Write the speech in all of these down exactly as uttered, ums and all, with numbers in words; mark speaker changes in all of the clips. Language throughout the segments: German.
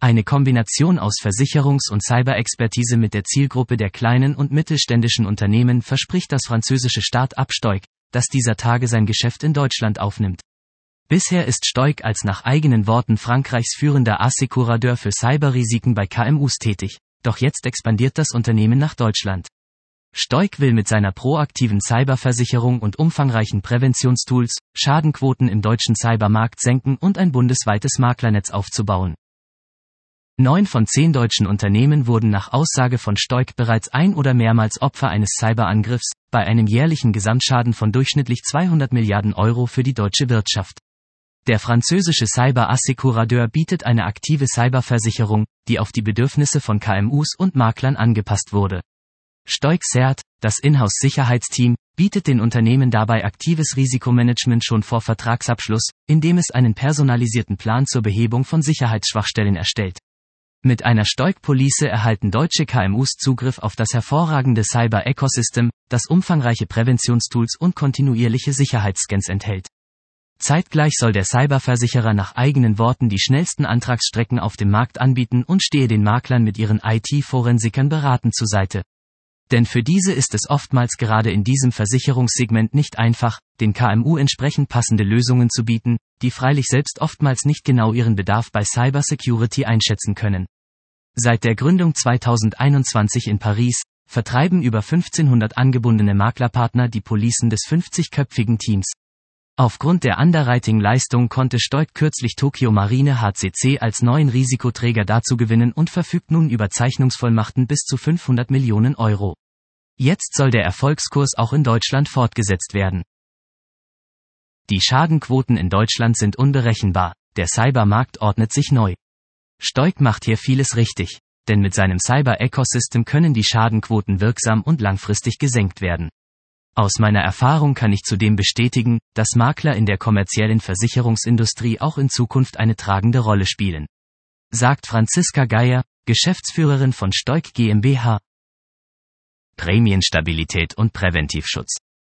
Speaker 1: Eine Kombination aus Versicherungs- und Cyber-Expertise mit der Zielgruppe der kleinen und mittelständischen Unternehmen verspricht das französische Start-up Stoic, das dieser Tage sein Geschäft in Deutschland aufnimmt. Bisher ist Stoic als nach eigenen Worten Frankreichs führender Assekurateur für Cyberrisiken bei K M Us tätig, doch jetzt expandiert das Unternehmen nach Deutschland. Stoic will mit seiner proaktiven Cyberversicherung und umfangreichen Präventionstools Schadenquoten im deutschen Cybermarkt senken und ein bundesweites Maklernetz aufzubauen. Neun von zehn deutschen Unternehmen wurden nach Aussage von Stoic bereits ein- oder mehrmals Opfer eines Cyberangriffs, bei einem jährlichen Gesamtschaden von durchschnittlich zweihundert Milliarden Euro für die deutsche Wirtschaft. Der französische Cyber-Assekurateur bietet eine aktive Cyberversicherung, die auf die Bedürfnisse von K M Us und Maklern angepasst wurde. Stoic Cert, das Inhouse-Sicherheitsteam, bietet den Unternehmen dabei aktives Risikomanagement schon vor Vertragsabschluss, indem es einen personalisierten Plan zur Behebung von Sicherheitsschwachstellen erstellt. Mit einer Stoic-Police erhalten deutsche K M Us Zugriff auf das hervorragende Cyber-Ecosystem, das umfangreiche Präventionstools und kontinuierliche Sicherheitsscans enthält. Zeitgleich soll der Cyberversicherer nach eigenen Worten die schnellsten Antragsstrecken auf dem Markt anbieten und stehe den Maklern mit ihren I T-Forensikern beratend zur Seite. Denn für diese ist es oftmals gerade in diesem Versicherungssegment nicht einfach, den K M U entsprechend passende Lösungen zu bieten, die freilich selbst oftmals nicht genau ihren Bedarf bei Cybersecurity einschätzen können. Seit der Gründung zweitausendeinundzwanzig in Paris vertreiben über fünfzehnhundert angebundene Maklerpartner die Policen des fünfzigköpfigen Teams. Aufgrund der Underwriting-Leistung konnte Stoic kürzlich Tokio Marine H C C als neuen Risikoträger dazu gewinnen und verfügt nun über Zeichnungsvollmachten bis zu fünfhundert Millionen Euro. Jetzt soll der Erfolgskurs auch in Deutschland fortgesetzt werden. Die Schadenquoten in Deutschland sind unberechenbar, der Cybermarkt ordnet sich neu. Stoic macht hier vieles richtig, denn mit seinem Cyber-Ecosystem können die Schadenquoten wirksam und langfristig gesenkt werden. Aus meiner Erfahrung kann ich zudem bestätigen, dass Makler in der kommerziellen Versicherungsindustrie auch in Zukunft eine tragende Rolle spielen. Sagt Franziska Geier, Geschäftsführerin von Stoic GmbH. Prämienstabilität und Präventivschutz.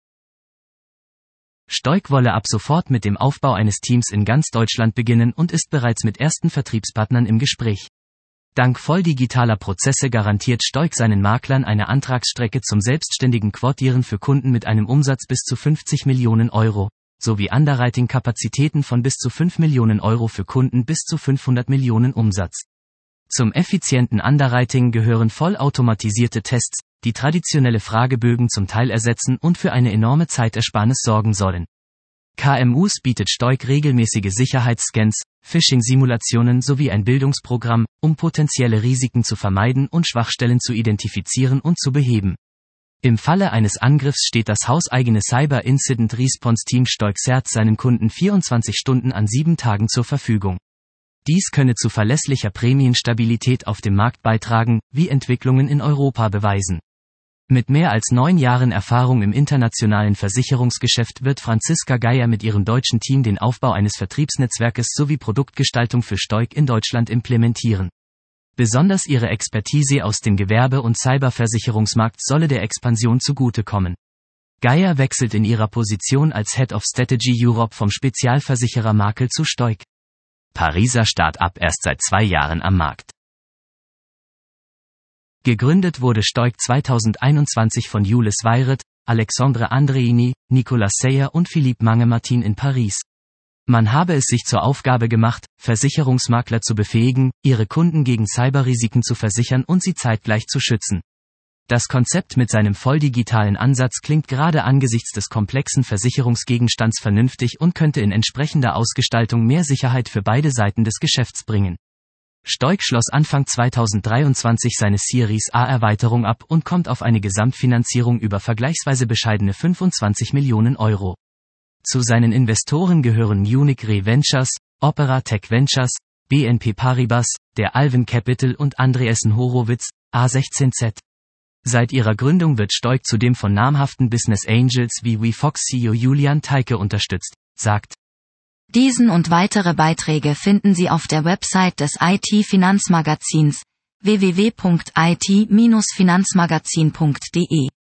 Speaker 1: Stoic wolle ab sofort mit dem Aufbau eines Teams in ganz Deutschland beginnen und ist bereits mit ersten Vertriebspartnern im Gespräch. Dank volldigitaler Prozesse garantiert Stoic seinen Maklern eine Antragsstrecke zum selbstständigen Quotieren für Kunden mit einem Umsatz bis zu fünfzig Millionen Euro, sowie Underwriting-Kapazitäten von bis zu fünf Millionen Euro für Kunden bis zu fünfhundert Millionen Umsatz. Zum effizienten Underwriting gehören vollautomatisierte Tests, die traditionelle Fragebögen zum Teil ersetzen und für eine enorme Zeitersparnis sorgen sollen. K M Us bietet Stoic regelmäßige Sicherheitsscans, Phishing-Simulationen sowie ein Bildungsprogramm, um potenzielle Risiken zu vermeiden und Schwachstellen zu identifizieren und zu beheben. Im Falle eines Angriffs steht das hauseigene Cyber Incident Response Team Stoic Cert seinen Kunden vierundzwanzig Stunden an sieben Tagen zur Verfügung. Dies könne zu verlässlicher Prämienstabilität auf dem Markt beitragen, wie Entwicklungen in Europa beweisen. Mit mehr als neun Jahren Erfahrung im internationalen Versicherungsgeschäft wird Franziska Geier mit ihrem deutschen Team den Aufbau eines Vertriebsnetzwerkes sowie Produktgestaltung für Stoic in Deutschland implementieren. Besonders ihre Expertise aus dem Gewerbe- und Cyberversicherungsmarkt solle der Expansion zugutekommen. Geier wechselt in ihrer Position als Head of Strategy Europe vom Spezialversicherer Makel zu Stoic. Pariser Start-up erst seit zwei Jahren am Markt. Gegründet wurde Stoic zweitausendeinundzwanzig von Jules Weiret, Alexandre Andreini, Nicolas Sayer und Philippe Mange-Martin in Paris. Man habe es sich zur Aufgabe gemacht, Versicherungsmakler zu befähigen, ihre Kunden gegen Cyberrisiken zu versichern und sie zeitgleich zu schützen. Das Konzept mit seinem volldigitalen Ansatz klingt gerade angesichts des komplexen Versicherungsgegenstands vernünftig und könnte in entsprechender Ausgestaltung mehr Sicherheit für beide Seiten des Geschäfts bringen. Stoic schloss Anfang zweitausenddreiundzwanzig seine Series A Erweiterung ab und kommt auf eine Gesamtfinanzierung über vergleichsweise bescheidene fünfundzwanzig Millionen Euro. Zu seinen Investoren gehören Munich Re Ventures, Opera Tech Ventures, B N P Paribas, der Alven Capital und Andreessen Horowitz, A sechzehn Z. Seit ihrer Gründung wird Stoic zudem von namhaften Business Angels wie WeFox C E O Julian Teike unterstützt, sagt.
Speaker 2: Diesen und weitere Beiträge finden Sie auf der Website des I T-Finanzmagazins w w w punkt i t Bindestrich finanzmagazin punkt d e.